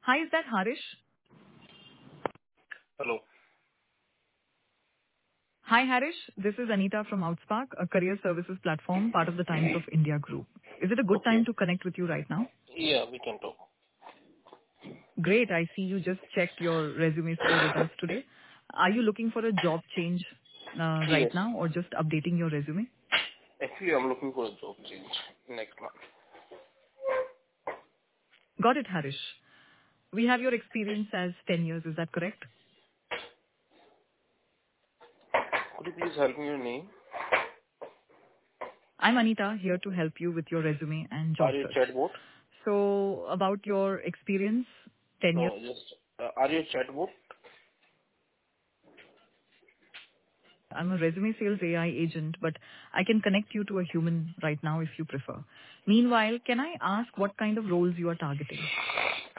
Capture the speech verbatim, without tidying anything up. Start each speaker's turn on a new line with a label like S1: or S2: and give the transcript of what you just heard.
S1: Hi, is that Harish?
S2: Hello.
S1: Hi, Harish. This is Anita from Outspark, a career services platform, part of the Times of India group. Is it a good time
S2: Okay.
S1: to connect with you right now?
S2: Yeah, we can talk.
S1: Great. I see you just checked your resume score results today. Are you looking for a job change uh, right
S2: Yes.
S1: now or just updating your resume?
S2: Actually, I'm looking for a job change next month.
S1: Got it, Harish. We have your experience as ten years. Is that correct?
S2: Could you please help me your name?
S1: I'm Anita, here to help you with your resume and job
S2: Are you
S1: search.
S2: a chatbot?
S1: So about your experience, ten years.
S2: No, just, uh, are you a chatbot?
S1: I'm a resume sales A I agent, but I can connect you to a human right now if you prefer. Meanwhile, can I ask what kind of roles you are targeting?